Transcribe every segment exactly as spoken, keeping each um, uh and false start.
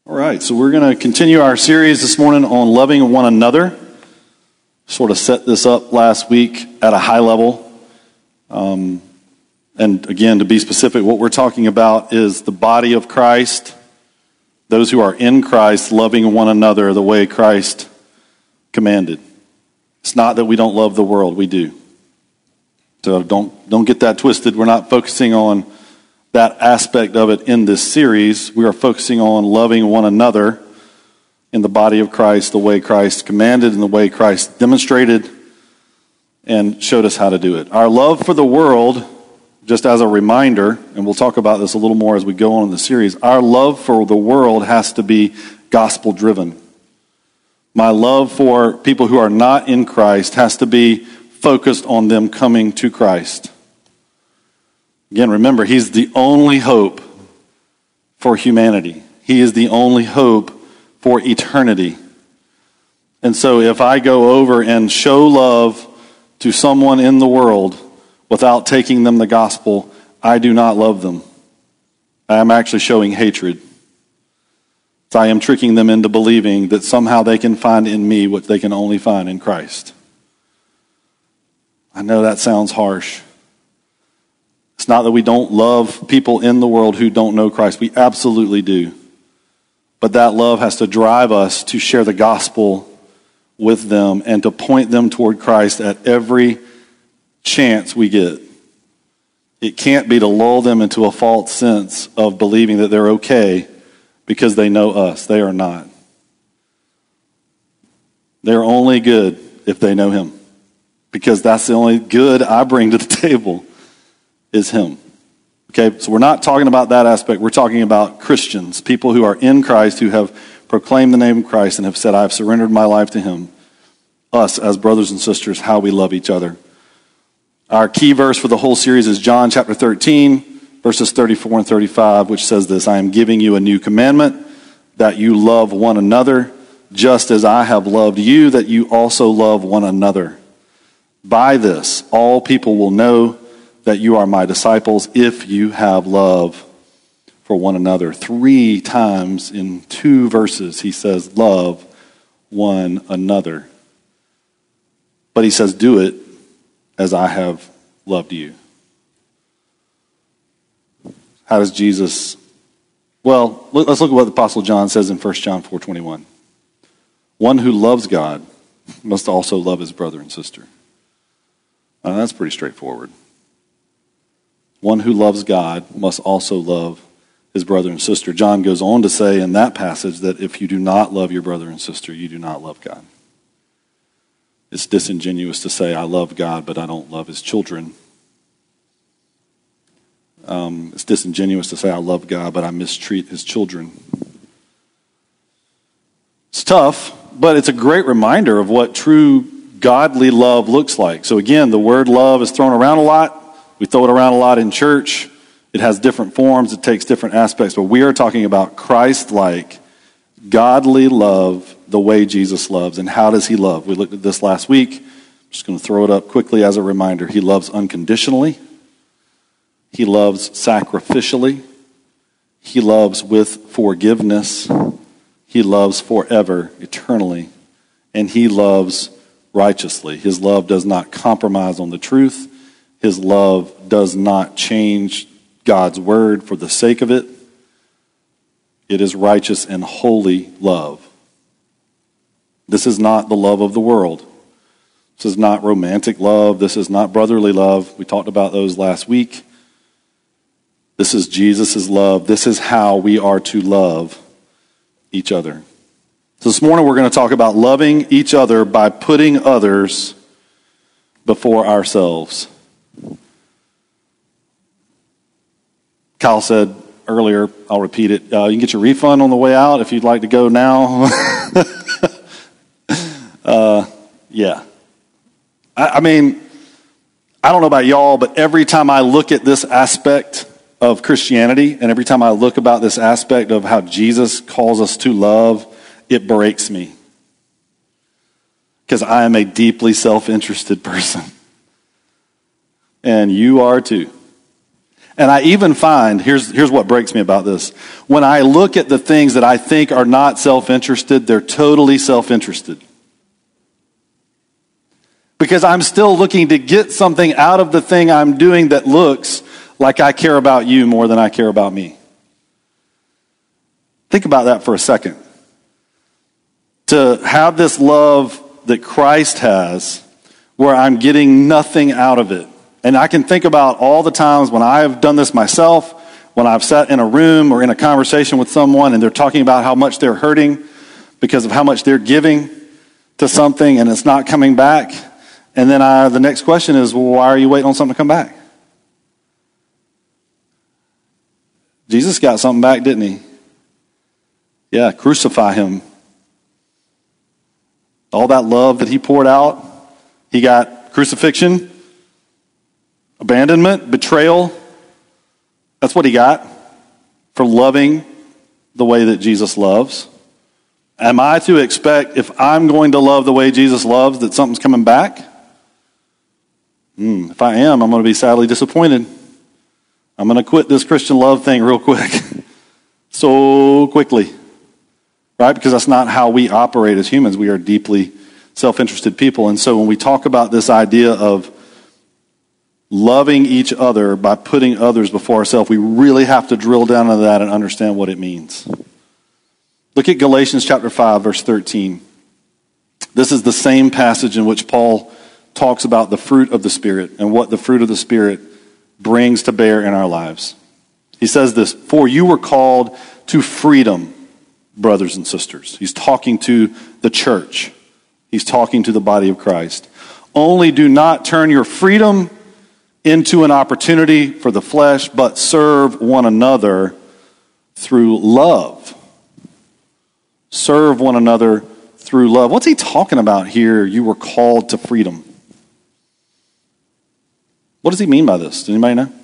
All right, so we're going to continue our series this morning on loving one another. Sort of set this up last week at a high level. Um, and again, to be specific, what we're talking about is the body of Christ, those who are in Christ loving one another the way Christ commanded. It's not that we don't love the world, we do. So don't don't get that twisted. We're not focusing on that aspect of it in this series. We are focusing on loving one another in the body of Christ the way Christ commanded and the way Christ demonstrated and showed us how to do it. Our love for the world, just as a reminder, and we'll talk about this a little more as we go on in the series, our love for the world has to be gospel-driven. My love for people who are not in Christ has to be focused on them coming to Christ. Again, remember, he's the only hope for humanity. He is the only hope for eternity. And so if I go over and show love to someone in the world without taking them the gospel, I do not love them. I am actually showing hatred. So I am tricking them into believing that somehow they can find in me what they can only find in Christ. I know that sounds harsh. It's not that we don't love people in the world who don't know Christ. We absolutely do. But that love has to drive us to share the gospel with them and to point them toward Christ at every chance we get. It can't be to lull them into a false sense of believing that they're okay because they know us. They are not. They're only good if they know him, because that's the only good I bring to the table is him. Okay, so we're not talking about that aspect. We're talking about Christians, people who are in Christ, who have proclaimed the name of Christ and have said, I've surrendered my life to him. Us as brothers and sisters, how we love each other. Our key verse for the whole series is John chapter thirteen, verses thirty-four and thirty-five, which says this: I am giving you a new commandment, that you love one another, just as I have loved you, that you also love one another. By this, all people will know that you are my disciples if you have love for one another. Three times in two verses he says, love one another. But he says, do it as I have loved you. How does Jesus... Well, let's look at what the Apostle John says in First John four twenty-one. One who loves God must also love his brother and sister. Now, that's pretty straightforward. One who loves God must also love his brother and sister. John goes on to say in that passage that if you do not love your brother and sister, you do not love God. It's disingenuous to say, I love God, but I don't love his children. Um, it's disingenuous to say, I love God, but I mistreat his children. It's tough, but it's a great reminder of what true godly love looks like. So again, the word love is thrown around a lot. We throw it around a lot in church. It has different forms. It takes different aspects. But we are talking about Christ-like, godly love the way Jesus loves. And how does he love? We looked at this last week. I'm just going to throw it up quickly as a reminder. He loves unconditionally. He loves sacrificially. He loves with forgiveness. He loves forever, eternally. And he loves righteously. His love does not compromise on the truth. His love does not change God's word for the sake of it. It is righteous and holy love. This is not the love of the world. This is not romantic love. This is not brotherly love. We talked about those last week. This is Jesus' love. This is how we are to love each other. So this morning we're going to talk about loving each other by putting others before ourselves. Kyle said earlier, I'll repeat it, uh, you can get your refund on the way out if you'd like to go now. uh, yeah. I, I mean, I don't know about y'all, but every time I look at this aspect of Christianity, and every time I look about this aspect of how Jesus calls us to love, it breaks me. Because I am a deeply self-interested person. And you are too. And I even find, here's, here's what breaks me about this. When I look at the things that I think are not self-interested, they're totally self-interested. Because I'm still looking to get something out of the thing I'm doing that looks like I care about you more than I care about me. Think about that for a second. To have this love that Christ has, where I'm getting nothing out of it. And I can think about all the times when I've done this myself, when I've sat in a room or in a conversation with someone and they're talking about how much they're hurting because of how much they're giving to something and it's not coming back. And then I, the next question is, well, why are you waiting on something to come back? Jesus got something back, didn't he? Yeah, crucify him. All that love that he poured out, he got crucifixion, abandonment, betrayal. That's what he got for loving the way that Jesus loves. Am I to expect, if I'm going to love the way Jesus loves, that something's coming back? Mm, if I am, I'm going to be sadly disappointed. I'm going to quit this Christian love thing real quick. So quickly. Right? Because that's not how we operate as humans. We are deeply self-interested people. And so when we talk about this idea of loving each other by putting others before ourselves, we really have to drill down into that and understand what it means. Look at Galatians chapter five, verse thirteen. This is the same passage in which Paul talks about the fruit of the Spirit and what the fruit of the Spirit brings to bear in our lives. He says this, "For you were called to freedom, brothers and sisters." He's talking to the church. He's talking to the body of Christ. "Only do not turn your freedom into an opportunity for the flesh, but serve one another through love." Serve one another through love. What's he talking about here? You were called to freedom. What does he mean by this? Does anybody know?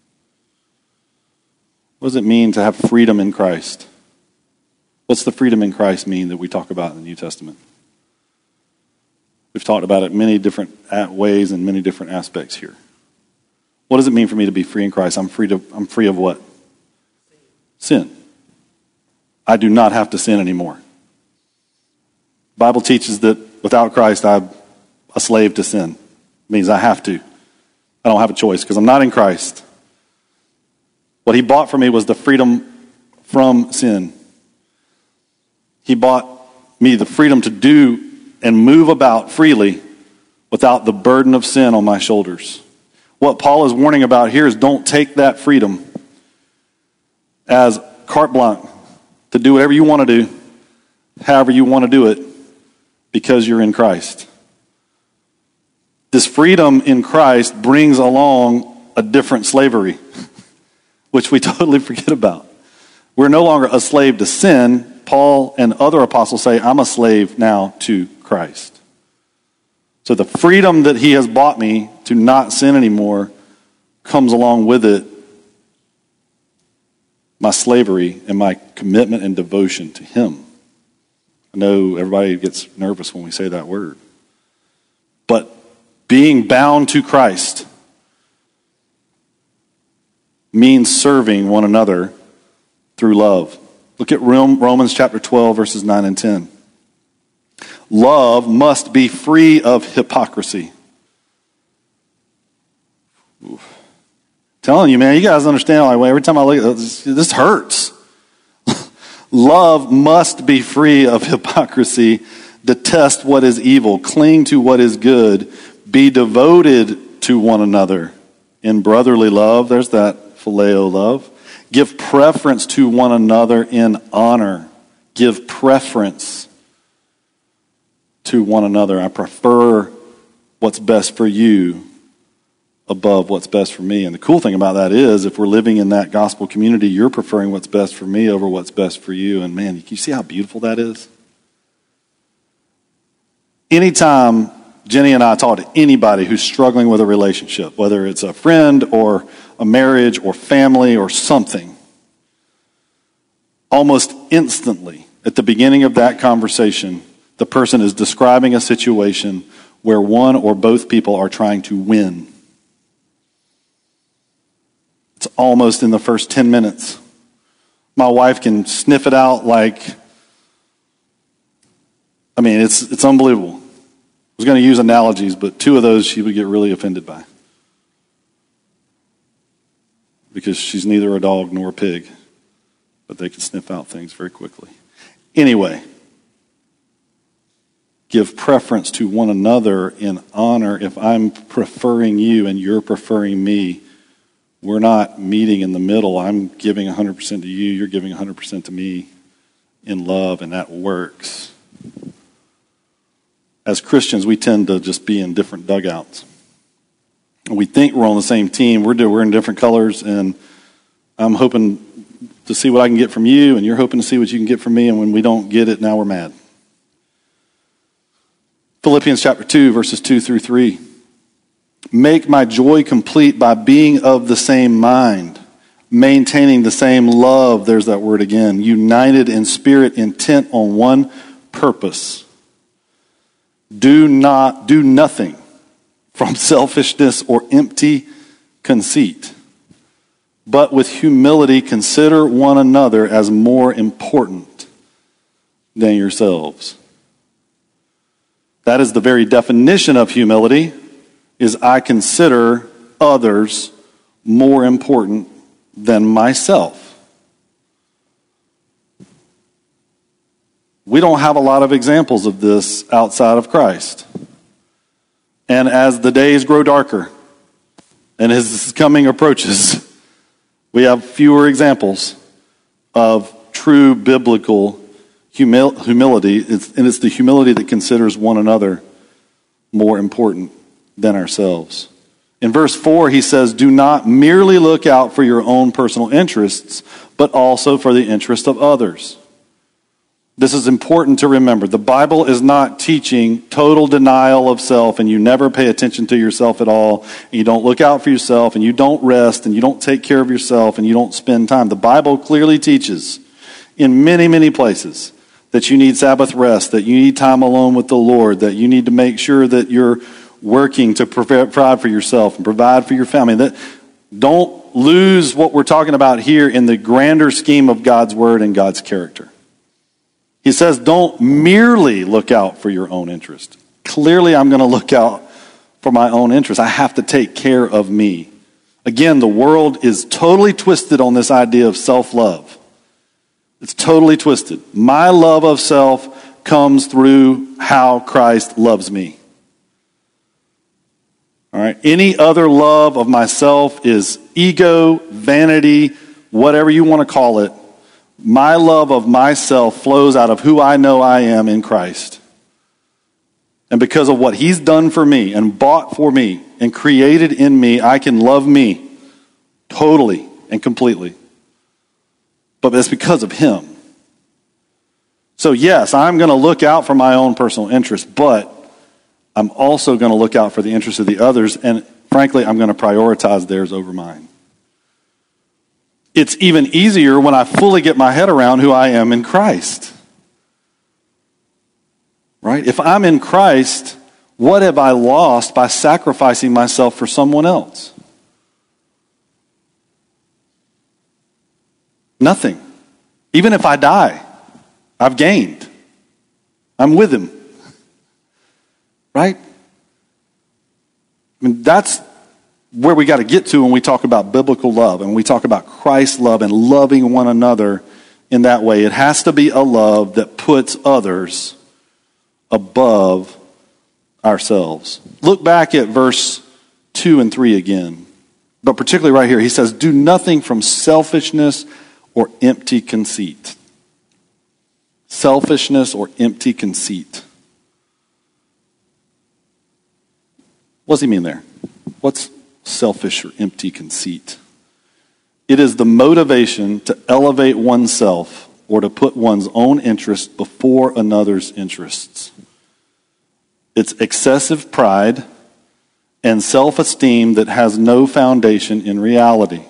What does it mean to have freedom in Christ? What's the freedom in Christ mean that we talk about in the New Testament? We've talked about it many different ways and many different aspects here. What does it mean for me to be free in Christ? I'm free to, I'm free of what? Sin. I do not have to sin anymore. The Bible teaches that without Christ, I'm a slave to sin. It means I have to. I don't have a choice because I'm not in Christ. What he bought for me was the freedom from sin. He bought me the freedom to do and move about freely without the burden of sin on my shoulders. What Paul is warning about here is don't take that freedom as carte blanche to do whatever you want to do, however you want to do it, because you're in Christ. This freedom in Christ brings along a different slavery, which we totally forget about. We're no longer a slave to sin. Paul and other apostles say, I'm a slave now to Christ. So the freedom that he has bought me to not sin anymore comes along with it my slavery and my commitment and devotion to him. I know everybody gets nervous when we say that word. But being bound to Christ means serving one another through love. Look at Romans chapter twelve, verses nine and ten. Love must be free of hypocrisy. Oof. Telling you, man, you guys understand, like, every time I look at this, this hurts. Love must be free of hypocrisy. Detest what is evil. Cling to what is good. Be devoted to one another in brotherly love. There's that phileo love. Give preference to one another in honor. Give preference to one another. I prefer what's best for you above what's best for me. And the cool thing about that is, if we're living in that gospel community, you're preferring what's best for me over what's best for you. And man, can you see how beautiful that is? Anytime Jenny and I talk to anybody who's struggling with a relationship, whether it's a friend or a marriage or family or something, almost instantly at the beginning of that conversation, the person is describing a situation where one or both people are trying to win. It's almost in the first ten minutes. My wife can sniff it out like, I mean, it's it's unbelievable. I was going to use analogies, but two of those she would get really offended by. Because she's neither a dog nor a pig, but they can sniff out things very quickly. Anyway, give preference to one another in honor. If I'm preferring you and you're preferring me, we're not meeting in the middle. I'm giving one hundred percent to you, you're giving one hundred percent to me in love, and that works. As Christians, we tend to just be in different dugouts. We think we're on the same team. We're, we're in different colors, and I'm hoping to see what I can get from you, and you're hoping to see what you can get from me, and when we don't get it, now we're mad. Philippians chapter two, verses two through three. Make my joy complete by being of the same mind, maintaining the same love, there's that word again, united in spirit, intent on one purpose. Do not, do nothing from selfishness or empty conceit, but with humility consider one another as more important than yourselves. That is the very definition of humility, is I consider others more important than myself. We don't have a lot of examples of this outside of Christ. And as the days grow darker and his coming approaches, we have fewer examples of true biblical humil- humility. It's, and it's the humility that considers one another more important than ourselves. In verse four, he says, do not merely look out for your own personal interests, but also for the interest of others. This is important to remember. The Bible is not teaching total denial of self, and you never pay attention to yourself at all, and you don't look out for yourself, and you don't rest, and you don't take care of yourself, and you don't spend time. The Bible clearly teaches in many, many places that you need Sabbath rest, that you need time alone with the Lord, that you need to make sure that you're working to provide for yourself and provide for your family. That don't lose what we're talking about here in the grander scheme of God's word and God's character. He says, don't merely look out for your own interest. Clearly, I'm going to look out for my own interest. I have to take care of me. Again, the world is totally twisted on this idea of self-love. It's totally twisted. My love of self comes through how Christ loves me. All right. Any other love of myself is ego, vanity, whatever you want to call it. My love of myself flows out of who I know I am in Christ. And because of what he's done for me and bought for me and created in me, I can love me totally and completely. But it's because of him. So yes, I'm going to look out for my own personal interest, but I'm also going to look out for the interests of the others, and frankly, I'm going to prioritize theirs over mine. It's even easier when I fully get my head around who I am in Christ. Right? If I'm in Christ, what have I lost by sacrificing myself for someone else? Nothing. Even if I die, I've gained. I'm with him. Right? I mean, that's where we got to get to when we talk about biblical love and we talk about Christ's love and loving one another in that way. It has to be a love that puts others above ourselves. Look back at verse two and three again. But particularly right here, he says, do nothing from selfishness or empty conceit. Selfishness or empty conceit. What does he mean there? What's selfish or empty conceit? It is the motivation to elevate oneself or to put one's own interest before another's interests. It's excessive pride and self-esteem that has no foundation in reality.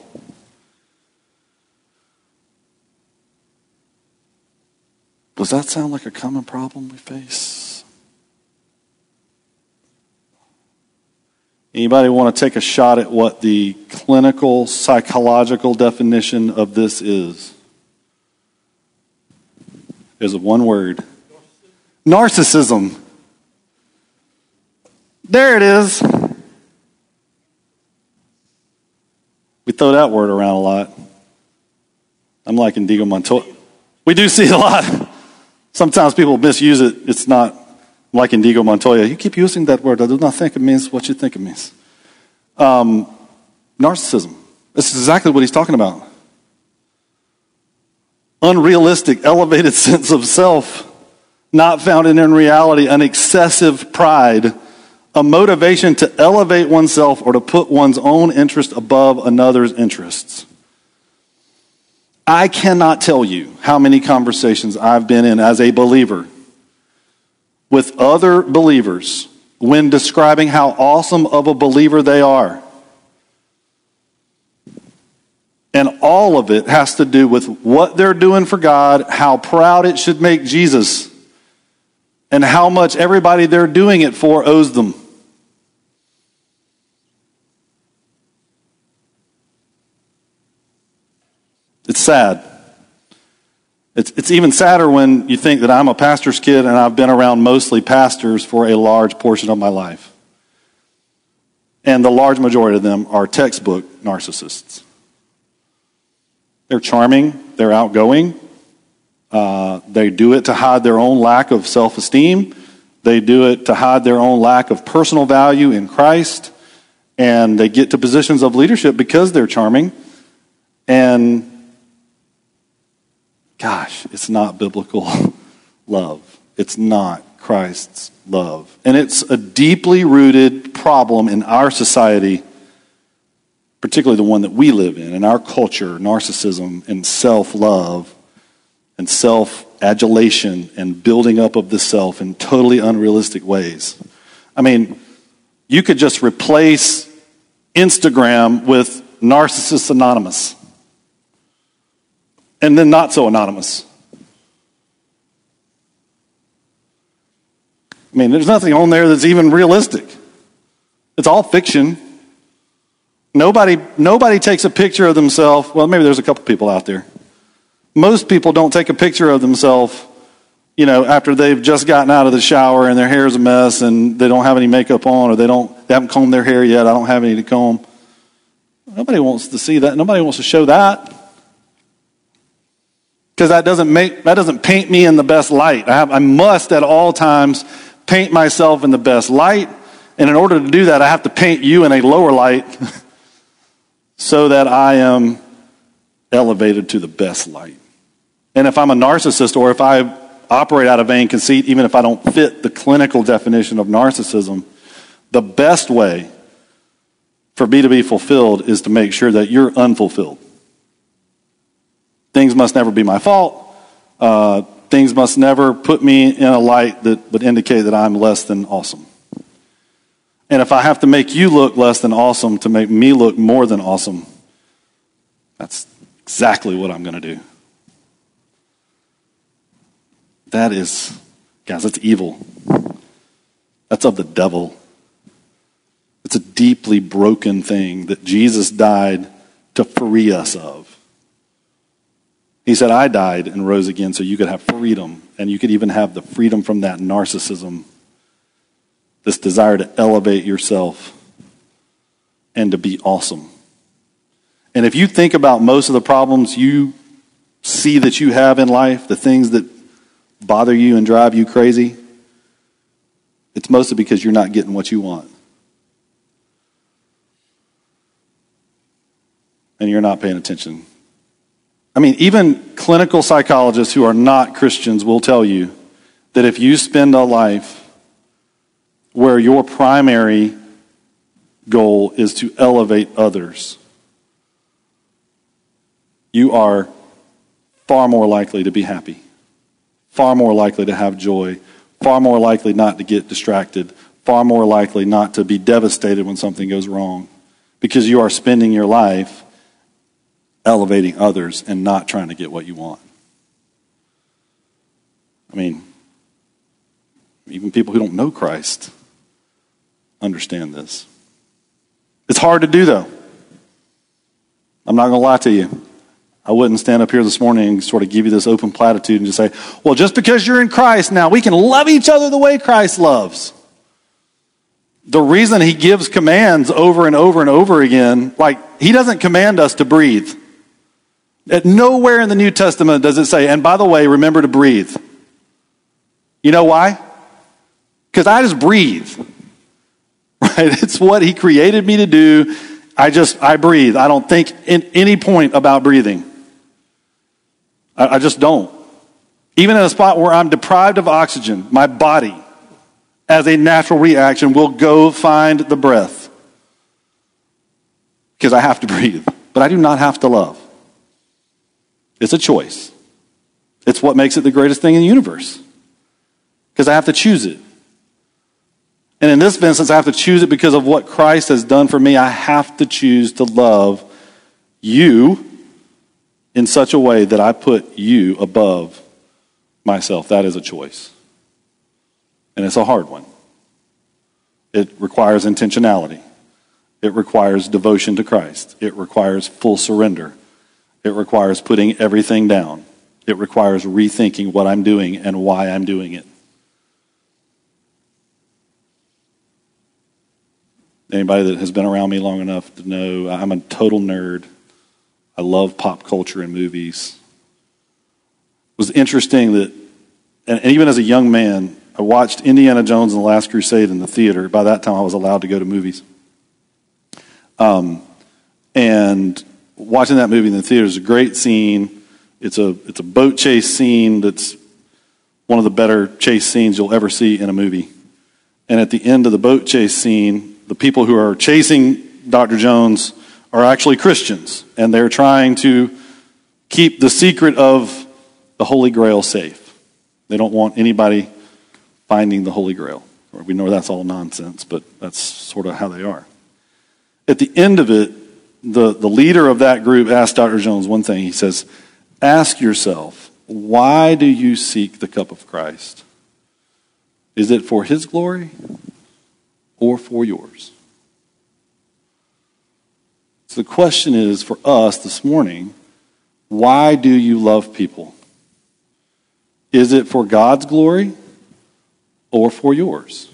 Does that sound like a common problem we face? Anybody want to take a shot at what the clinical psychological definition of this is? Is it one word? Narcissism. There it is. We throw that word around a lot. I'm like Indigo Montoya. We do see it a lot. Sometimes people misuse it. It's not like Indigo Montoya. You keep using that word. I do not think it means what you think it means. Um, narcissism. This is exactly what he's talking about. Unrealistic, elevated sense of self, not founded in reality, an excessive pride, a motivation to elevate oneself or to put one's own interest above another's interests. I cannot tell you how many conversations I've been in as a believer with other believers when describing how awesome of a believer they are. And all of it has to do with what they're doing for God, how proud it should make Jesus, and how much everybody they're doing it for owes them. It's sad. It's, it's even sadder when you think that I'm a pastor's kid and I've been around mostly pastors for a large portion of my life. And the large majority of them are textbook narcissists. They're charming, they're outgoing, uh, they do it to hide their own lack of self-esteem, they do it to hide their own lack of personal value in Christ, and they get to positions of leadership because they're charming. And gosh, it's not biblical love. It's not Christ's love. And it's a deeply rooted problem in our society, particularly the one that we live in, in our culture, narcissism and self-love and self-adulation and building up of the self in totally unrealistic ways. I mean, you could just replace Instagram with Narcissists Anonymous. And then not so anonymous. I mean, there's nothing on there that's even realistic. It's all fiction. Nobody, nobody takes a picture of themselves. Well, maybe there's a couple people out there. Most people don't take a picture of themselves, you know, after they've just gotten out of the shower and their hair's a mess and they don't have any makeup on, or they don't, they haven't combed their hair yet. I don't have any to comb. Nobody wants to see that. Nobody wants to show that. Because that doesn't make that doesn't paint me in the best light. I, have, I must at all times paint myself in the best light, and in order to do that, I have to paint you in a lower light so that I am elevated to the best light. And if I'm a narcissist, or if I operate out of vain conceit, even if I don't fit the clinical definition of narcissism, the best way for me to be fulfilled is to make sure that you're unfulfilled. Things must never be my fault. Uh, things must never put me in a light that would indicate that I'm less than awesome. And if I have to make you look less than awesome to make me look more than awesome, that's exactly what I'm going to do. That is, guys, that's evil. That's of the devil. It's a deeply broken thing that Jesus died to free us of. He said, I died and rose again so you could have freedom, and you could even have the freedom from that narcissism, this desire to elevate yourself and to be awesome. And if you think about most of the problems you see that you have in life, the things that bother you and drive you crazy, it's mostly because you're not getting what you want. And you're not paying attention. I mean, even clinical psychologists who are not Christians will tell you that if you spend a life where your primary goal is to elevate others, you are far more likely to be happy, far more likely to have joy, far more likely not to get distracted, far more likely not to be devastated when something goes wrong, because you are spending your life elevating others and not trying to get what you want. I mean, even people who don't know Christ understand this. It's hard to do, though. I'm not going to lie to you. I wouldn't stand up here this morning and sort of give you this open platitude and just say, well, just because you're in Christ now, we can love each other the way Christ loves. The reason he gives commands over and over and over again, like he doesn't command us to breathe. At nowhere in the New Testament does it say, and by the way, remember to breathe. You know why? Because I just breathe. Right? It's what he created me to do. I just, I breathe. I don't think in any point about breathing. I, I just don't. Even in a spot where I'm deprived of oxygen, my body, as a natural reaction, will go find the breath. Because I have to breathe. But I do not have to love. It's a choice. It's what makes it the greatest thing in the universe. Because I have to choose it. And in this instance, I have to choose it because of what Christ has done for me. I have to choose to love you in such a way that I put you above myself. That is a choice. And it's a hard one. It requires intentionality. It requires devotion to Christ. It requires full surrender. It requires putting everything down. It requires rethinking what I'm doing and why I'm doing it. Anybody that has been around me long enough to know I'm a total nerd. I love pop culture and movies. It was interesting that, and even as a young man, I watched Indiana Jones and the Last Crusade in the theater. By that time, I was allowed to go to movies. Um, and watching that movie in the theater is a great scene. It's a it's a boat chase scene that's one of the better chase scenes you'll ever see in a movie. And at the end of the boat chase scene, the people who are chasing Doctor Jones are actually Christians, and they're trying to keep the secret of the Holy Grail safe. They don't want anybody finding the Holy Grail. We know that's all nonsense, but that's sort of how they are. At the end of it, the, the leader of that group asked Doctor Jones one thing. He says, ask yourself, why do you seek the cup of Christ? Is it for his glory or for yours? So the question is for us this morning, why do you love people? Is it for God's glory or for yours?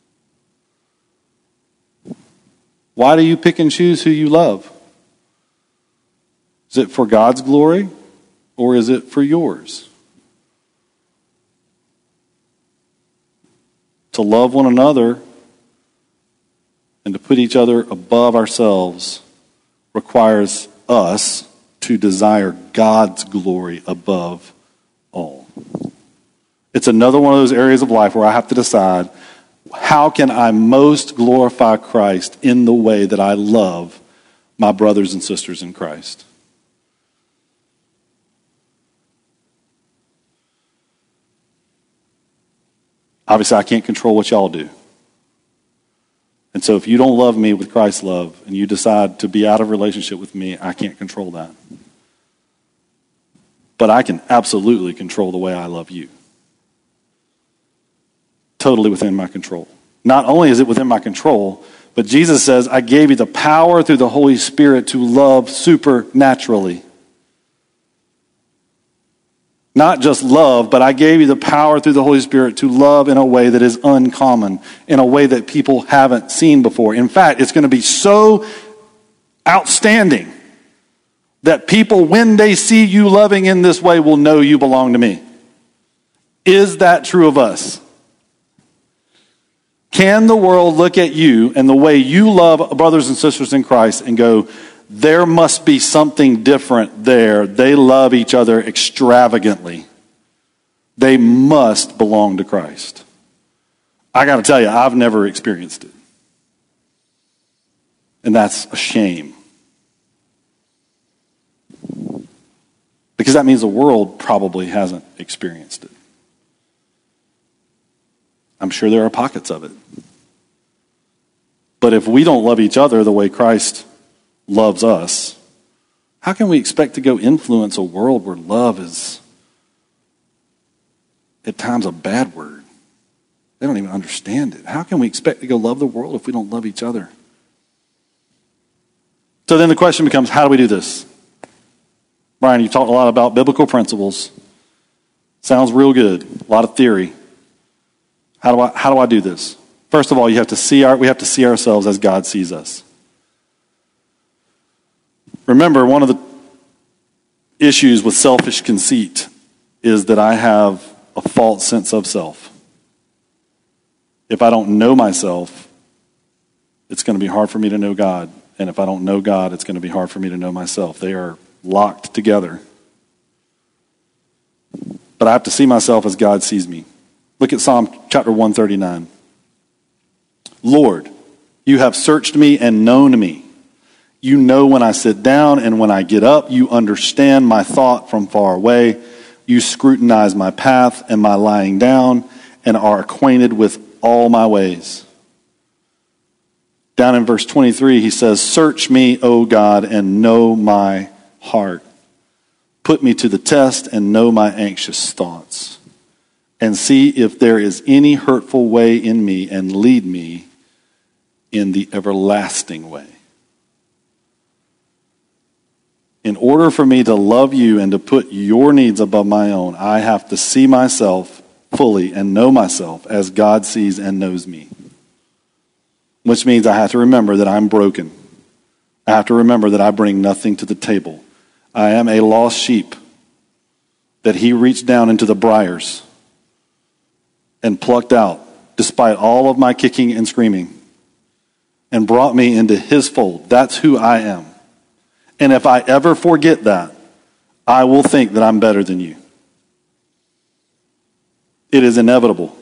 Why do you pick and choose who you love? Is it for God's glory or is it for yours? To love one another and to put each other above ourselves requires us to desire God's glory above all. It's another one of those areas of life where I have to decide, how can I most glorify Christ in the way that I love my brothers and sisters in Christ? Obviously, I can't control what y'all do. And so if you don't love me with Christ's love and you decide to be out of relationship with me, I can't control that. But I can absolutely control the way I love you. Totally within my control. Not only is it within my control, but Jesus says, I gave you the power through the Holy Spirit to love supernaturally. Not just love, but I gave you the power through the Holy Spirit to love in a way that is uncommon, in a way that people haven't seen before. In fact, it's going to be so outstanding that people, when they see you loving in this way, will know you belong to me. Is that true of us? Can the world look at you and the way you love brothers and sisters in Christ and go, there must be something different there. They love each other extravagantly. They must belong to Christ. I got to tell you, I've never experienced it. And that's a shame. Because that means the world probably hasn't experienced it. I'm sure there are pockets of it. But if we don't love each other the way Christ loves us, how can we expect to go influence a world where love is at times a bad word? They don't even understand it. How can we expect to go love the world if we don't love each other? So then the question becomes, how do we do this? Brian, you talked a lot about biblical principles. Sounds real good. A lot of theory. How do I how do I do this? First of all, you have to see our we have to see ourselves as God sees us. Remember, one of the issues with selfish conceit is that I have a false sense of self. If I don't know myself, it's going to be hard for me to know God. And if I don't know God, it's going to be hard for me to know myself. They are locked together. But I have to see myself as God sees me. Look at Psalm chapter one thirty-nine. Lord, you have searched me and known me. You know when I sit down and when I get up. You understand my thought from far away. You scrutinize my path and my lying down and are acquainted with all my ways. Down in verse twenty-three, he says, search me, O God, and know my heart. Put me to the test and know my anxious thoughts. And see if there is any hurtful way in me, and lead me in the everlasting way. In order for me to love you and to put your needs above my own, I have to see myself fully and know myself as God sees and knows me. Which means I have to remember that I'm broken. I have to remember that I bring nothing to the table. I am a lost sheep, that he reached down into the briars and plucked out, despite all of my kicking and screaming, and brought me into his fold. That's who I am. And if I ever forget that, I will think that I'm better than you. It is inevitable.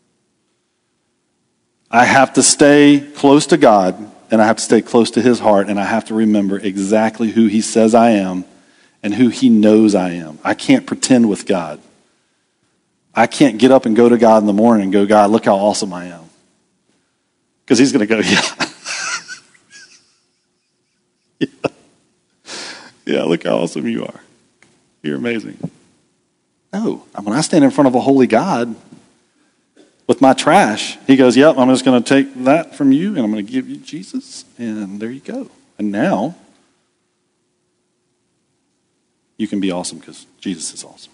I have to stay close to God, and I have to stay close to his heart, and I have to remember exactly who he says I am and who he knows I am. I can't pretend with God. I can't get up and go to God in the morning and go, God, look how awesome I am. Because he's going to go, yeah. yeah. Yeah, look how awesome you are. You're amazing. No, when I stand in front of a holy God with my trash, he goes, yep, I'm just going to take that from you and I'm going to give you Jesus. And there you go. And now you can be awesome because Jesus is awesome.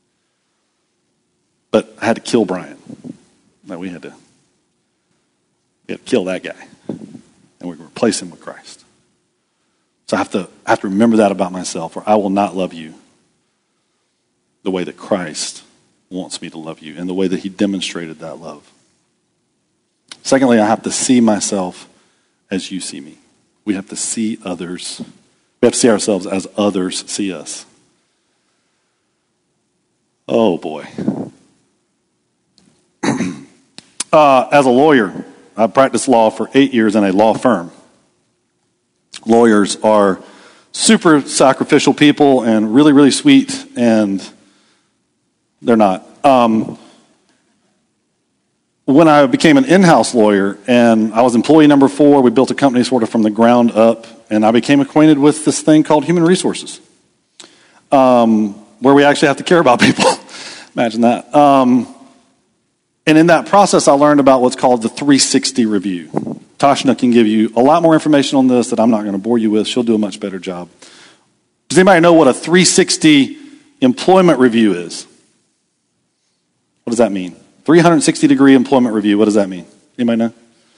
But I had to kill Brian. No, we had to, we had to kill that guy. And we replace him with Christ. So I have to I have to remember that about myself, or I will not love you the way that Christ wants me to love you and the way that he demonstrated that love. Secondly, I have to see myself as you see me. We have to see others. We have to see ourselves as others see us. Oh, boy. uh, as a lawyer, I practiced law for eight years in a law firm. Lawyers are super sacrificial people and really, really sweet, and they're not. Um, when I became an in-house lawyer, and I was employee number four, we built a company sort of from the ground up, and I became acquainted with this thing called human resources, um, where we actually have to care about people. Imagine that. Um, and in that process, I learned about what's called the three sixty review. Tashna can give you a lot more information on this that I'm not going to bore you with. She'll do a much better job. Does anybody know what a three sixty employment review is? What does that mean? three sixty degree employment review. What does that mean? Anybody know?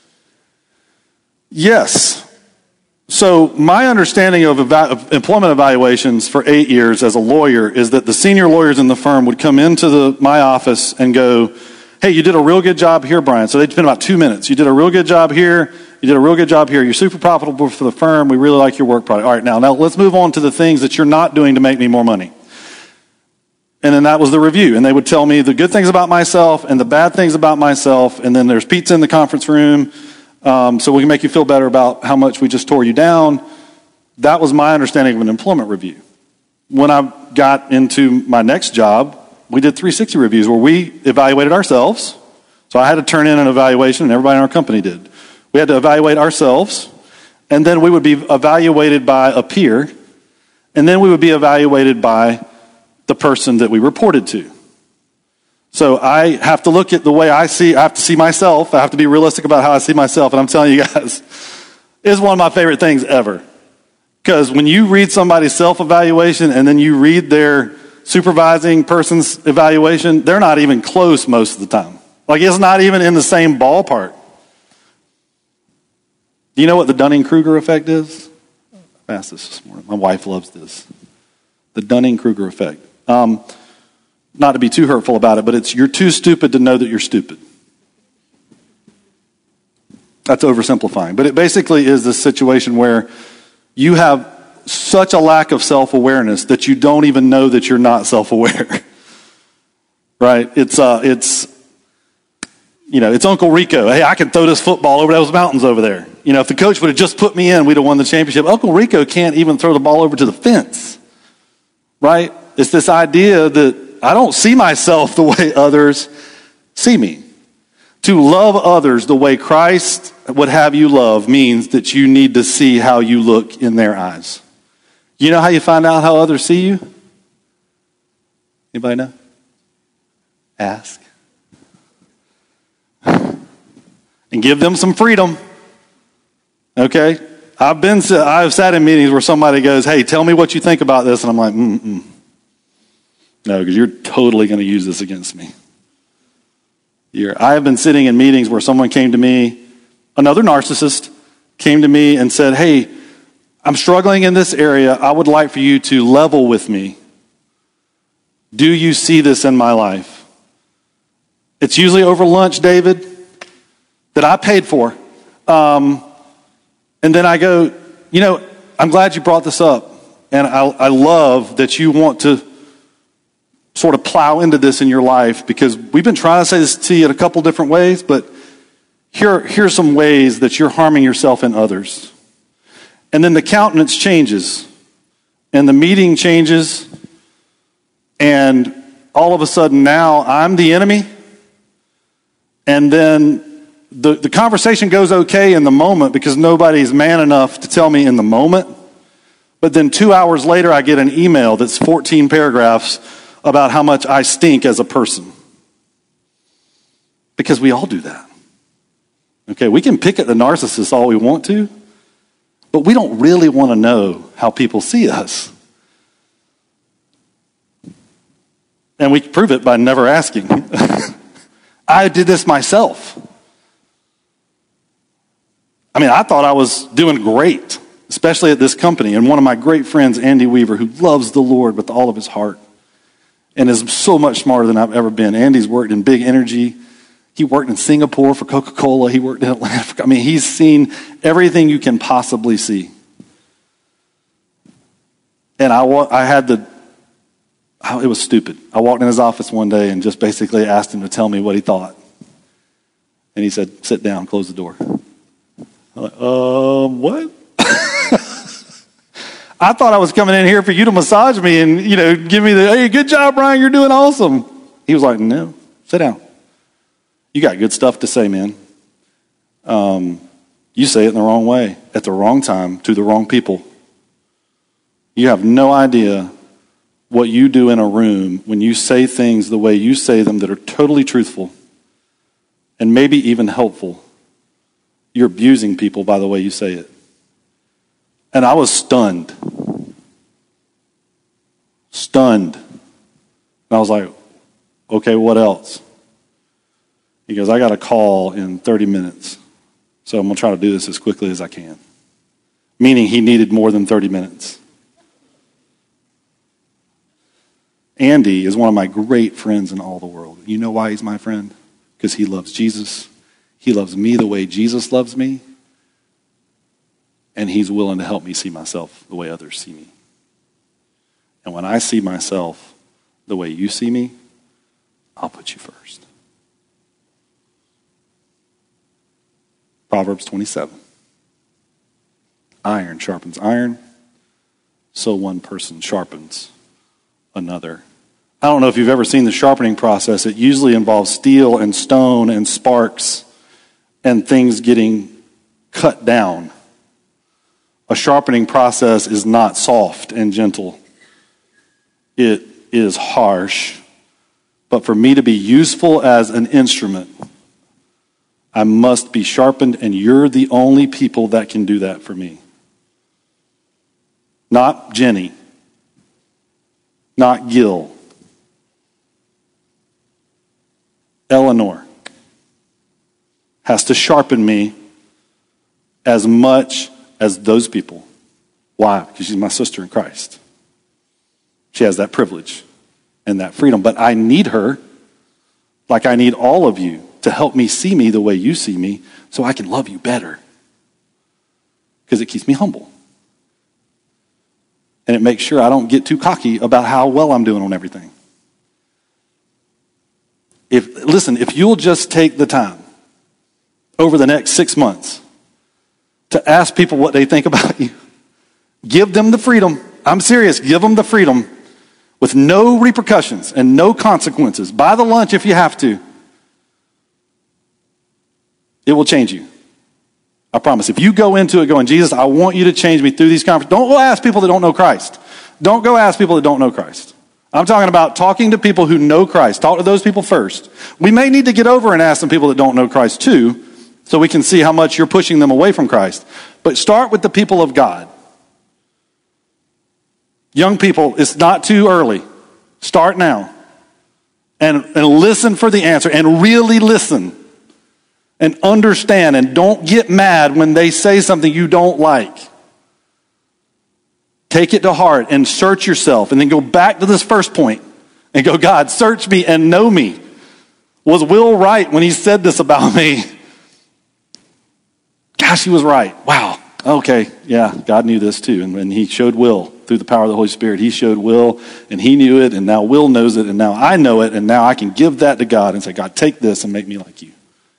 Yes. So my understanding of, eva- of employment evaluations for eight years as a lawyer is that the senior lawyers in the firm would come into the, my office and go, hey, you did a real good job here, Brian. So they'd spend about two minutes. You did a real good job here. You did a real good job here. You're super profitable for the firm. We really like your work product. All right, now, now let's move on to the things that you're not doing to make me more money. And then that was the review. And they would tell me the good things about myself and the bad things about myself. And then there's pizza in the conference room. Um, so we can make you feel better about how much we just tore you down. That was my understanding of an employment review. When I got into my next job, we did three sixty reviews where we evaluated ourselves. So I had to turn in an evaluation, and everybody in our company did. We had to evaluate ourselves, and then we would be evaluated by a peer, and then we would be evaluated by the person that we reported to. So I have to look at the way I see, I have to see myself. I have to be realistic about how I see myself. And I'm telling you guys, it's one of my favorite things ever. Because when you read somebody's self-evaluation and then you read their supervising person's evaluation, they're not even close most of the time. Like, it's not even in the same ballpark. Do you know what the Dunning-Kruger effect is? I asked this this morning. My wife loves this. The Dunning-Kruger effect. Um, not to be too hurtful about it, but it's you're too stupid to know that you're stupid. That's oversimplifying. But it basically is this situation where you have such a lack of self-awareness that you don't even know that you're not self-aware. Right? It's, uh, it's, you know, it's Uncle Rico. Hey, I can throw this football over those mountains over there. You know, if the coach would have just put me in, we'd have won the championship. Uncle Rico can't even throw the ball over to the fence. Right? It's this idea that I don't see myself the way others see me. To love others the way Christ would have you love means that you need to see how you look in their eyes. You know how you find out how others see you? Anybody know? Ask. And give them some freedom. Okay? I've been, I've sat in meetings where somebody goes, hey, tell me what you think about this. And I'm like, mm-mm. No, because you're totally going to use this against me. You're, I have been sitting in meetings where someone came to me, another narcissist, came to me and said, hey, I'm struggling in this area. I would like for you to level with me. Do you see this in my life? It's usually over lunch, David, that I paid for. Um, and then I go, you know, I'm glad you brought this up. And I, I love that you want to sort of plow into this in your life, because we've been trying to say this to you in a couple different ways, but here, here's some ways that you're harming yourself and others. And then the countenance changes, and the meeting changes, and all of a sudden now I'm the enemy, and then the, the conversation goes okay in the moment because nobody's man enough to tell me in the moment, but then two hours later I get an email that's fourteen paragraphs about how much I stink as a person. Because we all do that. Okay, we can pick at the narcissist all we want to, but we don't really want to know how people see us. And we prove it by never asking. I did this myself. I mean, I thought I was doing great, especially at this company. And one of my great friends, Andy Weaver, who loves the Lord with all of his heart, and is so much smarter than I've ever been. Andy's worked in big energy. He worked in Singapore for Coca-Cola. He worked in Atlanta. I mean, he's seen everything you can possibly see. And I, I had the, it was stupid. I walked in his office one day and just basically asked him to tell me what he thought. And he said, sit down, close the door. I'm like, um, what? I thought I was coming in here for you to massage me and, you know, give me the, hey, good job, Brian, you're doing awesome. He was like, no, sit down. You got good stuff to say, man. Um, you say it in the wrong way, at the wrong time, to the wrong people. You have no idea what you do in a room when you say things the way you say them that are totally truthful and maybe even helpful. You're abusing people by the way you say it. And I was stunned. Stunned. And I was like, okay, what else? He goes, I got a call in thirty minutes. So I'm going to try to do this as quickly as I can. Meaning he needed more than thirty minutes. Andy is one of my great friends in all the world. You know why he's my friend? Because he loves Jesus. He loves me the way Jesus loves me. And he's willing to help me see myself the way others see me. And when I see myself the way you see me, I'll put you first. Proverbs twenty-seven. Iron sharpens iron, so one person sharpens another. I don't know if you've ever seen the sharpening process. It usually involves steel and stone and sparks and things getting cut down. A sharpening process is not soft and gentle. It is harsh. But for me to be useful as an instrument, I must be sharpened, and you're the only people that can do that for me. not Jenny, not Gil, Eleanor, has to sharpen me as much as those people. Why? Because she's my sister in Christ. She has that privilege and that freedom. But I need her, like I need all of you, to help me see me the way you see me so I can love you better. Because it keeps me humble. And it makes sure I don't get too cocky about how well I'm doing on everything. If listen, if you'll just take the time over the next six months to ask people what they think about you, give them the freedom. I'm serious, give them the freedom with no repercussions and no consequences. Buy the lunch if you have to. It will change you. I promise. If you go into it going, Jesus, I want you to change me through these conferences. Don't go ask people that don't know Christ. Don't go ask people that don't know Christ. I'm talking about talking to people who know Christ. Talk to those people first. We may need to get over and ask some people that don't know Christ too, so we can see how much you're pushing them away from Christ. But start with the people of God. Young people, it's not too early. Start now. And, and listen for the answer. And really listen. And understand. And don't get mad when they say something you don't like. Take it to heart and search yourself. And then go back to this first point. And go, God, search me and know me. Was Will right when he said this about me? Gosh, he was right. Wow. Okay, yeah, God knew this too. And when he showed Will through the power of the Holy Spirit, he showed Will and he knew it, and now Will knows it, and now I know it, and now I can give that to God and say, God, take this and make me like you.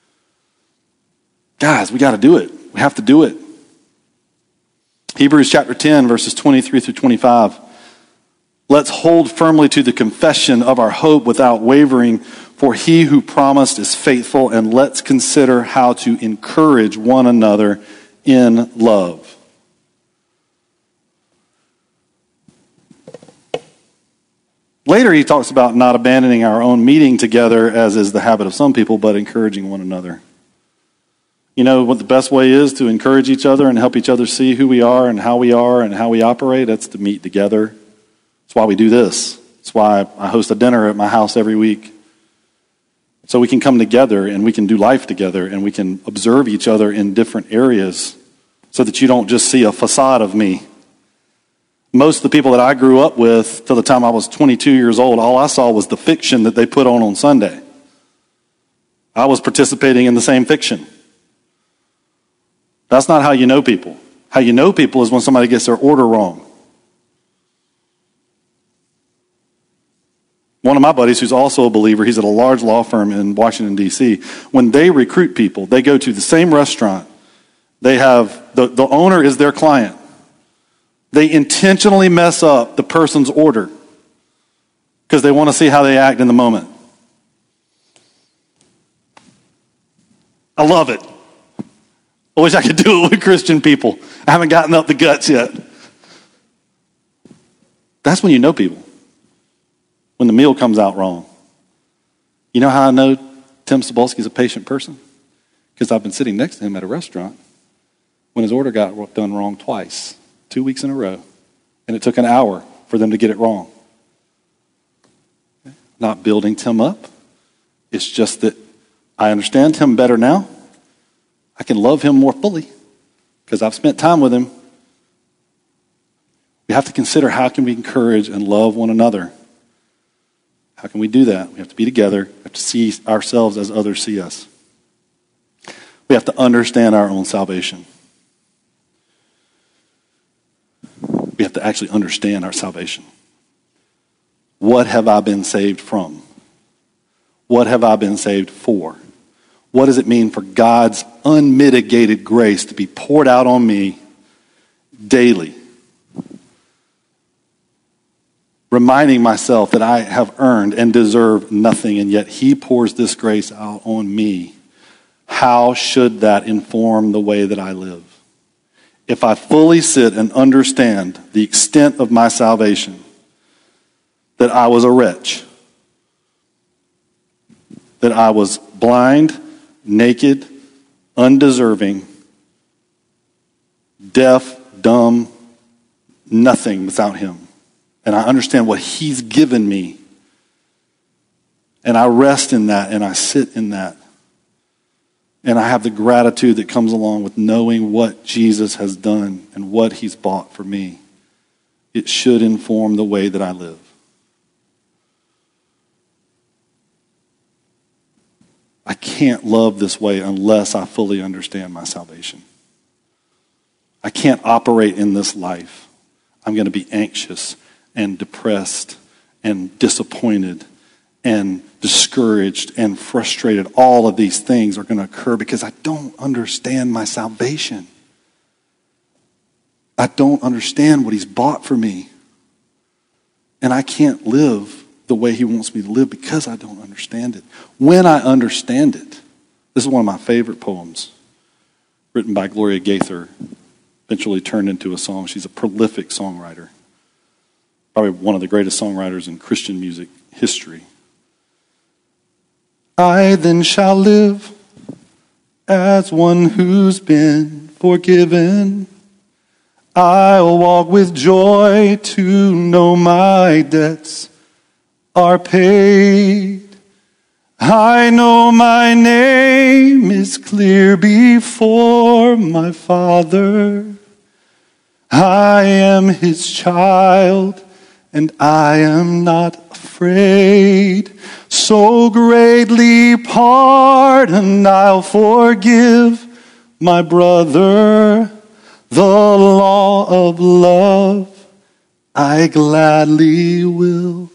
Guys, we got to do it. We have to do it. Hebrews chapter ten, verses twenty-three through twenty-five. Let's hold firmly to the confession of our hope without wavering, for he who promised is faithful, and let's consider how to encourage one another in love. Later he talks about not abandoning our own meeting together, as is the habit of some people, but encouraging one another. You know what the best way is to encourage each other and help each other see who we are and how we are and how we operate? That's to meet together. That's why we do this. That's why I host a dinner at my house every week. So we can come together and we can do life together and we can observe each other in different areas so that you don't just see a facade of me. Most of the people that I grew up with till the time I was twenty-two years old, all I saw was the fiction that they put on on Sunday. I was participating in the same fiction. That's not how you know people. How you know people is when somebody gets their order wrong. One of my buddies who's also a believer, he's at a large law firm in Washington, D C. When they recruit people, they go to the same restaurant. They have, the, the owner is their client. They intentionally mess up the person's order because they want to see how they act in the moment. I love it. I wish I could do it with Christian people. I haven't gotten up the guts yet. That's when you know people. When the meal comes out wrong. You know how I know Tim Cebulski's a patient person? Because I've been sitting next to him at a restaurant when his order got done wrong twice, two weeks in a row. And it took an hour for them to get it wrong. Not building Tim up. It's just that I understand Tim better now. I can love him more fully because I've spent time with him. We have to consider how can we encourage and love one another. How can we do that? We have to be together. We have to see ourselves as others see us. We have to understand our own salvation. We have to actually understand our salvation. What have I been saved from? What have I been saved for? What does it mean for God's unmitigated grace to be poured out on me daily? Reminding myself that I have earned and deserve nothing, and yet he pours this grace out on me. How should that inform the way that I live? If I fully sit and understand the extent of my salvation, that I was a wretch, that I was blind, naked, undeserving, deaf, dumb, nothing without him. And I understand what he's given me. And I rest in that and I sit in that. And I have the gratitude that comes along with knowing what Jesus has done and what he's bought for me. It should inform the way that I live. I can't love this way unless I fully understand my salvation. I can't operate in this life. I'm going to be anxious and depressed and disappointed and discouraged and frustrated. All of these things are going to occur because I don't understand my salvation. I don't understand what he's bought for me. And I can't live the way he wants me to live because I don't understand it. When I understand it, this is one of my favorite poems, written by Gloria Gaither, eventually turned into a song. She's a prolific songwriter, probably one of the greatest songwriters in Christian music history. I then shall live as one who's been forgiven. I'll walk with joy to know my debts are paid. I know my name is clear before my Father. I am his child, and I am not afraid. So greatly pardoned, I'll forgive my brother. The law of love I gladly will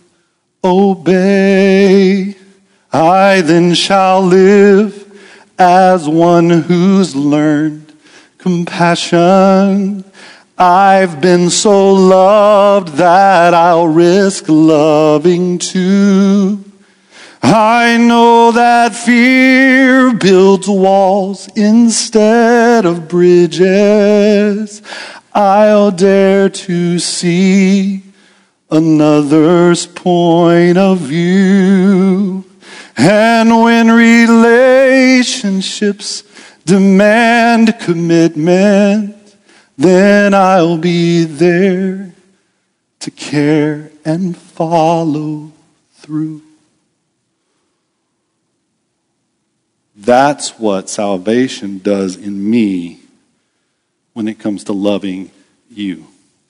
obey. I then shall live as one who's learned compassion. I've been so loved that I'll risk loving too. I know that fear builds walls instead of bridges. I'll dare to see another's point of view. And when relationships demand commitment, then I'll be there to care and follow through. That's what salvation does in me when it comes to loving you.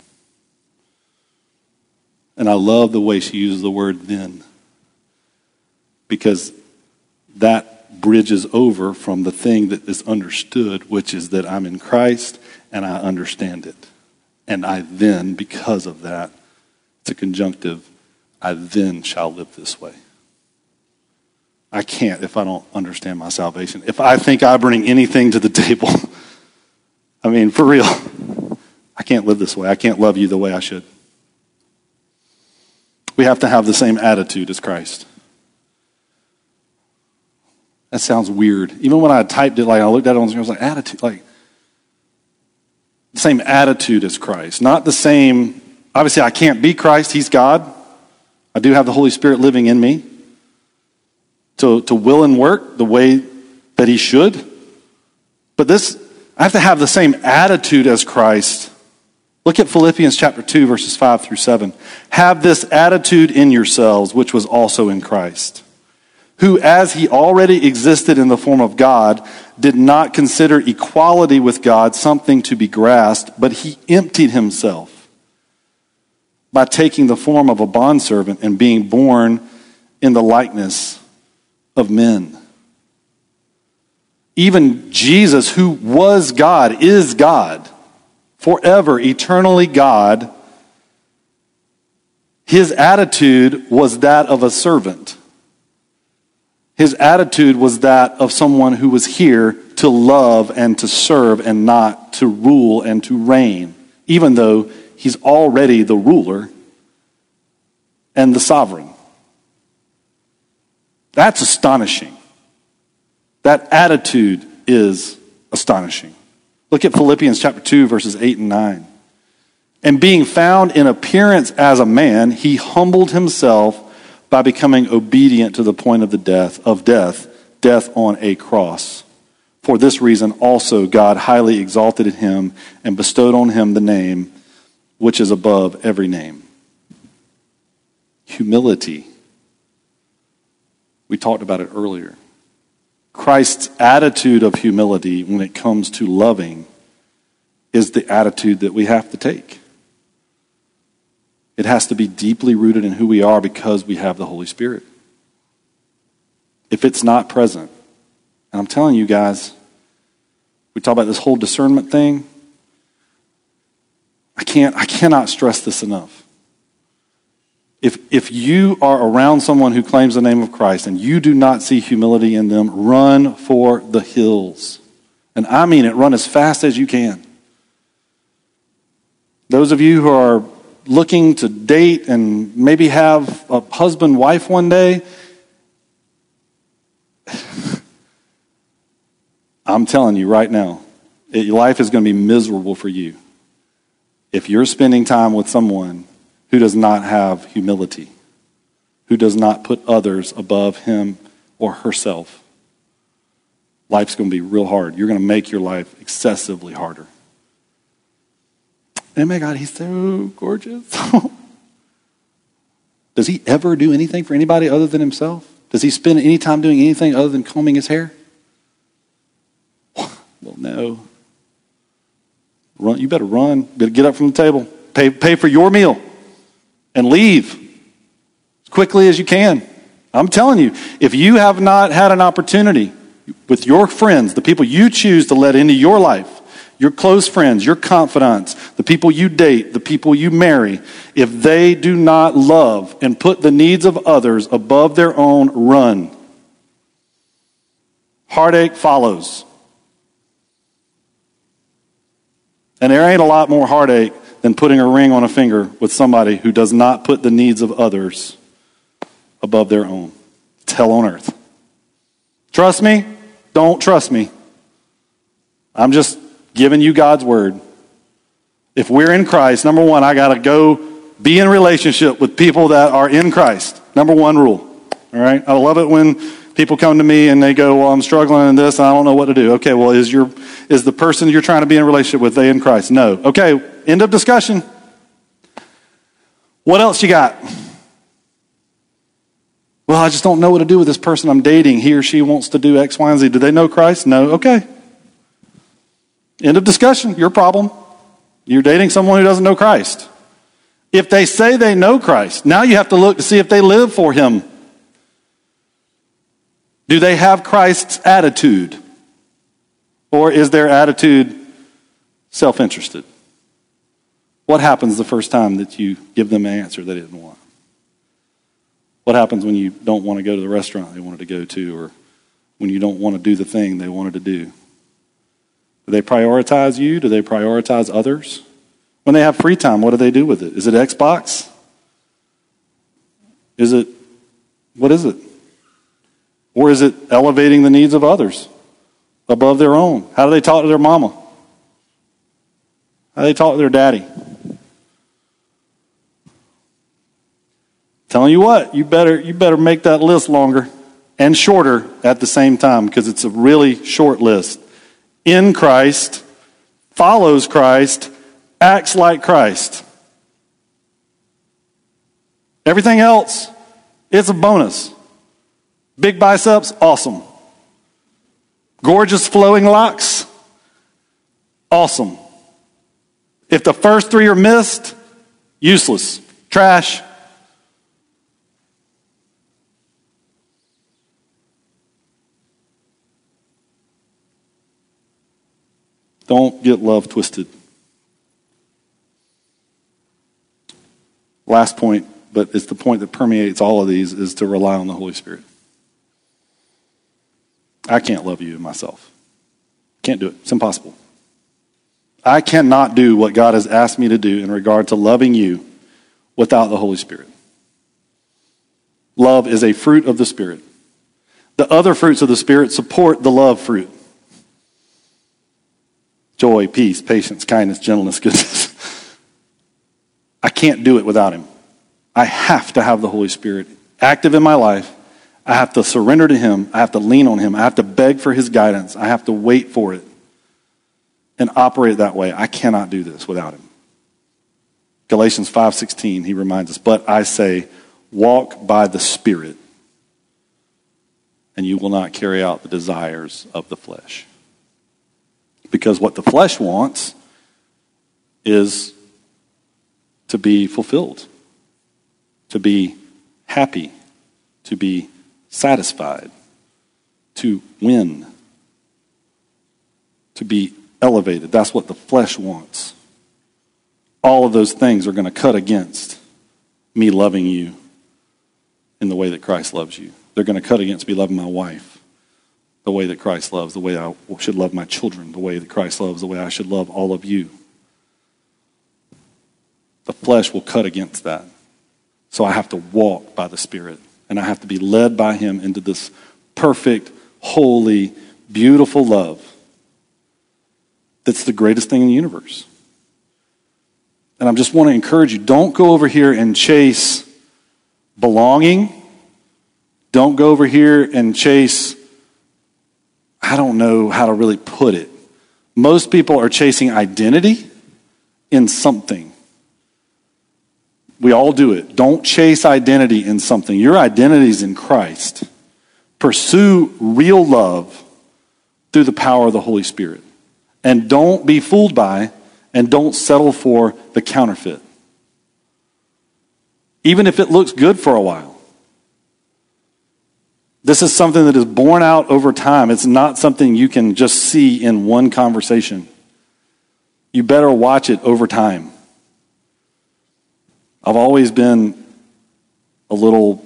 And I love the way she uses the word then, because that bridges over from the thing that is understood, which is that I'm in Christ and I understand it. And I then, because of that, it's a conjunctive, I then shall live this way. I can't if I don't understand my salvation. If I think I bring anything to the table, I mean, for real, I can't live this way. I can't love you the way I should. We have to have the same attitude as Christ. That sounds weird. Even when I typed it, like I looked at it on the screen, I was like, attitude, like, the same attitude as Christ. Not the same, obviously I can't be Christ, he's God. I do have the Holy Spirit living in me to, to will and work the way that he should. But this, I have to have the same attitude as Christ. Look at Philippians chapter two, verses five through seven. Have this attitude in yourselves, which was also in Christ, who, as he already existed in the form of God, did not consider equality with God something to be grasped, but he emptied himself by taking the form of a bondservant and being born in the likeness of men. Even Jesus, who was God, is God, forever, eternally God, his attitude was that of a servant. His attitude was that of someone who was here to love and to serve and not to rule and to reign, even though he's already the ruler and the sovereign. That's astonishing. That attitude is astonishing. Look at Philippians chapter two, verses eight and nine. And being found in appearance as a man, he humbled himself by becoming obedient to the point of the death, of death, death on a cross. For this reason also God highly exalted him and bestowed on him the name which is above every name. Humility. We talked about it earlier. Christ's attitude of humility when it comes to loving is the attitude that we have to take. It has to be deeply rooted in who we are because we have the Holy Spirit. If it's not present, and I'm telling you guys, we talk about this whole discernment thing. I can't, I cannot stress this enough. If, if you are around someone who claims the name of Christ and you do not see humility in them, run for the hills. And I mean it, run as fast as you can. Those of you who are looking to date and maybe have a husband-wife one day, I'm telling you right now, it, life is going to be miserable for you if you're spending time with someone who does not have humility, who does not put others above him or herself. Life's going to be real hard. You're going to make your life excessively harder. Oh my God, he's so gorgeous. Does he ever do anything for anybody other than himself? Does he spend any time doing anything other than combing his hair? Well, no. Run, you better run. Better get up from the table. Pay, pay for your meal. And leave as quickly as you can. I'm telling you, if you have not had an opportunity with your friends, the people you choose to let into your life, your close friends, your confidants, the people you date, the people you marry, if they do not love and put the needs of others above their own, run. Heartache follows. And there ain't a lot more heartache than putting a ring on a finger with somebody who does not put the needs of others above their own. It's hell on earth. Trust me? Don't trust me. I'm just giving you God's word. If we're in Christ, number one, I got to go be in relationship with people that are in Christ. Number one rule. All right? I love it when people come to me and they go, well, I'm struggling in this and I don't know what to do. Okay, well, is your is the person you're trying to be in a relationship with, they in Christ? No. Okay, end of discussion. What else you got? Well, I just don't know what to do with this person I'm dating. He or she wants to do X, Y, and Z. Do they know Christ? No. Okay. End of discussion. Your problem. You're dating someone who doesn't know Christ. If they say they know Christ, now you have to look to see if they live for him. Do they have Christ's attitude? Or is their attitude self-interested? What happens the first time that you give them an answer they didn't want? What happens when you don't want to go to the restaurant they wanted to go to, or when you don't want to do the thing they wanted to do? Do they prioritize you? Do they prioritize others? When they have free time, what do they do with it? Is it Xbox? Is it, what is it? Or is it elevating the needs of others above their own? How do they talk to their mama? How do they talk to their daddy? Telling you what, you better you better make that list longer and shorter at the same time, because it's a really short list. In Christ, follows Christ, acts like Christ. Everything else, it's a bonus. Big biceps, awesome. Gorgeous flowing locks, awesome. If the first three are missed, useless, trash. Don't get love twisted. Last point, but it's the point that permeates all of these, is to rely on the Holy Spirit. I can't love you myself. Can't do it. It's impossible. I cannot do what God has asked me to do in regard to loving you without the Holy Spirit. Love is a fruit of the Spirit. The other fruits of the Spirit support the love fruit. Joy, peace, patience, kindness, gentleness, goodness. I can't do it without him. I have to have the Holy Spirit active in my life. I have to surrender to him. I have to lean on him. I have to beg for his guidance. I have to wait for it and operate that way. I cannot do this without him. Galatians five sixteen, he reminds us, but I say, walk by the Spirit, and you will not carry out the desires of the flesh. Because what the flesh wants is to be fulfilled, to be happy, to be satisfied, to win, to be elevated. That's what the flesh wants. All of those things are going to cut against me loving you in the way that Christ loves you. They're going to cut against me loving my wife the way that Christ loves, the way I should love my children, the way that Christ loves, the way I should love all of you. The flesh will cut against that. So I have to walk by the Spirit, and I have to be led by him into this perfect, holy, beautiful love that's the greatest thing in the universe. And I just want to encourage you, don't go over here and chase belonging. Don't go over here and chase, I don't know how to really put it. Most people are chasing identity in something. We all do it. Don't chase identity in something. Your identity is in Christ. Pursue real love through the power of the Holy Spirit. And don't be fooled by and don't settle for the counterfeit. Even if it looks good for a while. This is something that is borne out over time. It's not something you can just see in one conversation. You better watch it over time. I've always been a little,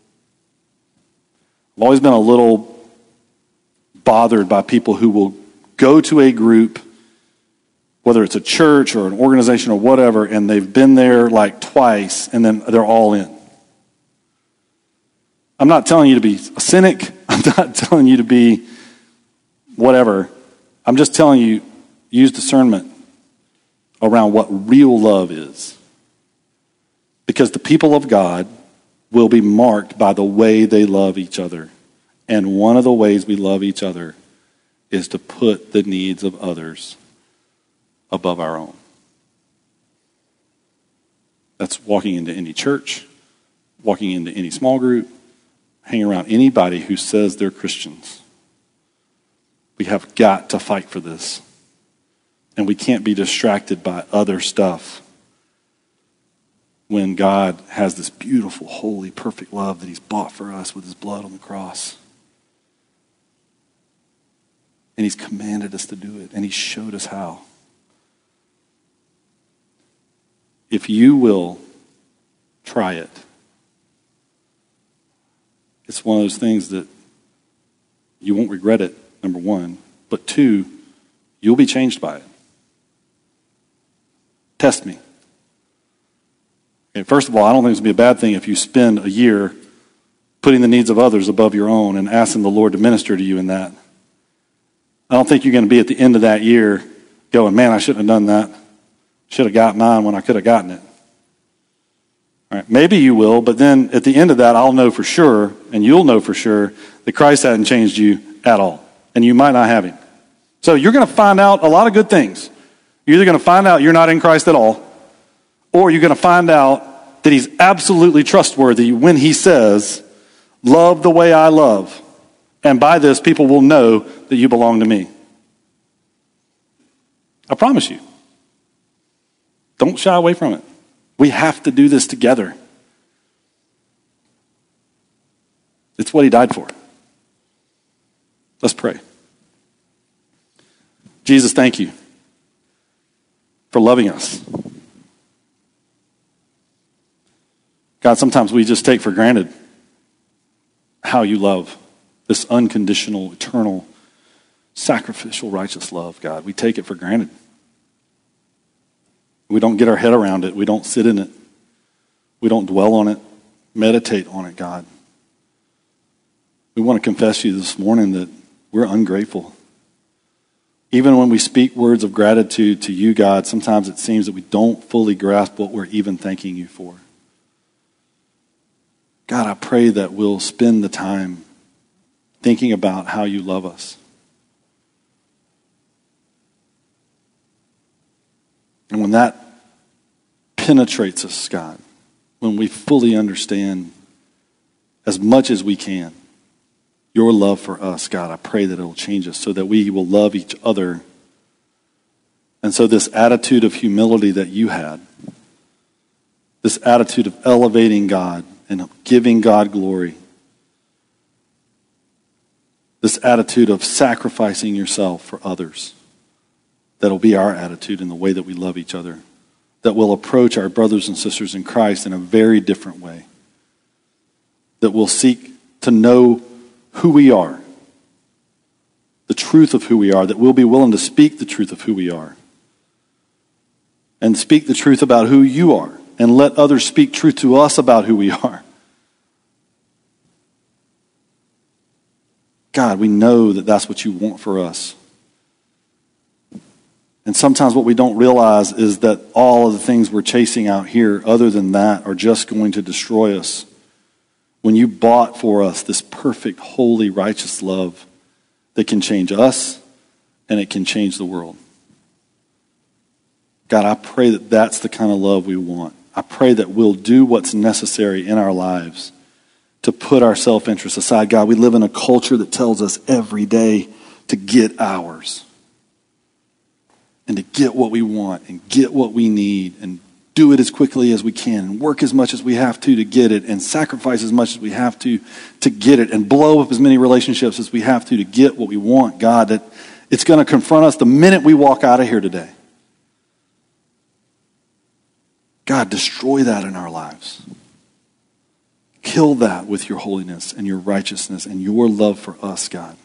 I've always been a little bothered by people who will go to a group, whether it's a church or an organization or whatever, and they've been there like twice, and then they're all in. I'm not telling you to be a cynic. I'm not telling you to be whatever. I'm just telling you, use discernment around what real love is. Because the people of God will be marked by the way they love each other. And one of the ways we love each other is to put the needs of others above our own. That's walking into any church, walking into any small group, hanging around anybody who says they're Christians. We have got to fight for this. And we can't be distracted by other stuff when God has this beautiful, holy, perfect love that he's bought for us with his blood on the cross. And he's commanded us to do it, and he showed us how. If you will try it, it's one of those things that you won't regret it, number one. But two, you'll be changed by it. Test me. Okay, first of all, I don't think it's going to be a bad thing if you spend a year putting the needs of others above your own and asking the Lord to minister to you in that. I don't think you're going to be at the end of that year going, man, I shouldn't have done that. Should have got mine when I could have gotten it. All right, maybe you will, but then at the end of that, I'll know for sure, and you'll know for sure, that Christ hadn't changed you at all. And you might not have him. So you're going to find out a lot of good things. You're either going to find out you're not in Christ at all, or you're going to find out that he's absolutely trustworthy when he says, love the way I love. And by this, people will know that you belong to me. I promise you. Don't shy away from it. We have to do this together. It's what he died for. Let's pray. Jesus, thank you for loving us. God, sometimes we just take for granted how you love. This unconditional, eternal, sacrificial, righteous love, God. We take it for granted. We don't get our head around it. We don't sit in it. We don't dwell on it, meditate on it, God. We want to confess to you this morning that we're ungrateful. Even when we speak words of gratitude to you, God, sometimes it seems that we don't fully grasp what we're even thanking you for. God, I pray that we'll spend the time thinking about how you love us. And when that penetrates us, God, when we fully understand as much as we can your love for us, God. I pray that it will change us so that we will love each other. And so this attitude of humility that you had, this attitude of elevating God and giving God glory, this attitude of sacrificing yourself for others, that'll be our attitude in the way that we love each other, that will approach our brothers and sisters in Christ in a very different way, that will seek to know who we are, the truth of who we are, that we'll be willing to speak the truth of who we are, and speak the truth about who you are, and let others speak truth to us about who we are. God, we know that that's what you want for us. And sometimes what we don't realize is that all of the things we're chasing out here, other than that, are just going to destroy us. When you bought for us this perfect, holy, righteous love that can change us and it can change the world. God, I pray that that's the kind of love we want. I pray that we'll do what's necessary in our lives to put our self-interest aside. God, we live in a culture that tells us every day to get ours and to get what we want and get what we need and do it as quickly as we can and work as much as we have to to get it and sacrifice as much as we have to to get it and blow up as many relationships as we have to to get what we want. God, that it's going to confront us the minute we walk out of here today. God, destroy that in our lives. Kill that with your holiness and your righteousness and your love for us, God.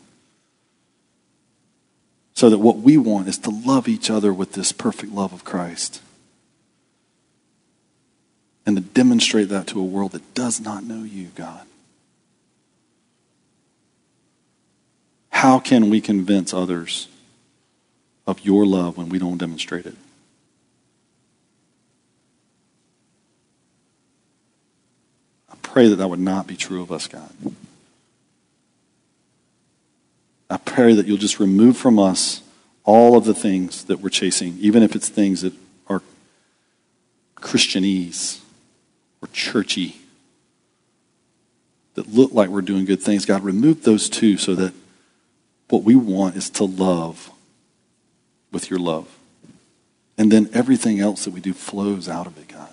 So that what we want is to love each other with this perfect love of Christ. And to demonstrate that to a world that does not know you, God. How can we convince others of your love when we don't demonstrate it? Pray that that would not be true of us, God. I pray that you'll just remove from us all of the things that we're chasing, even if it's things that are Christianese or churchy, that look like we're doing good things. God, remove those too so that what we want is to love with your love. And then everything else that we do flows out of it, God.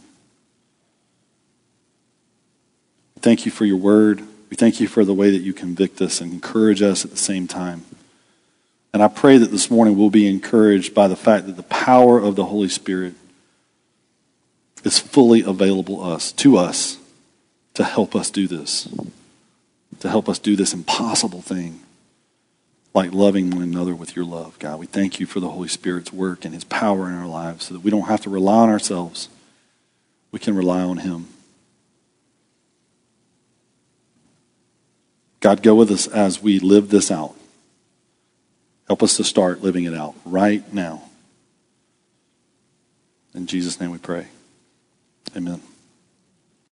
Thank you for your word. We thank you for the way that you convict us and encourage us at the same time. And I pray that this morning we'll be encouraged by the fact that the power of the Holy Spirit is fully available us to us to help us do this, to help us do this impossible thing, like loving one another with your love, God. We thank you for the Holy Spirit's work and his power in our lives so that we don't have to rely on ourselves. We can rely on him. God, go with us as we live this out. Help us to start living it out right now. In Jesus' name we pray. Amen.